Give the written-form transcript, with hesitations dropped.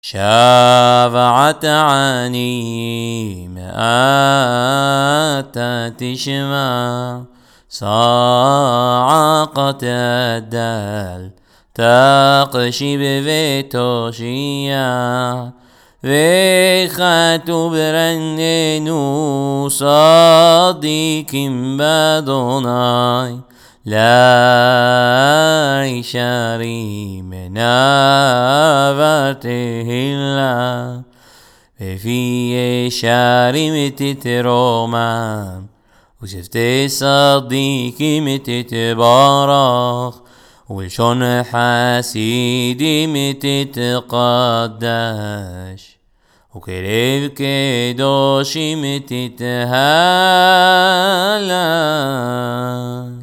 شفعت عني مآت تشمع صاعقة الدل تقشي بفتوشيع ويخاتو برننو صديق بدوناي لا يشاري من أفرته الله في شاري متتروما وشفت صديقي متتبارخ وشون حسيدي متتقدش وكريب كدوشي متتهالش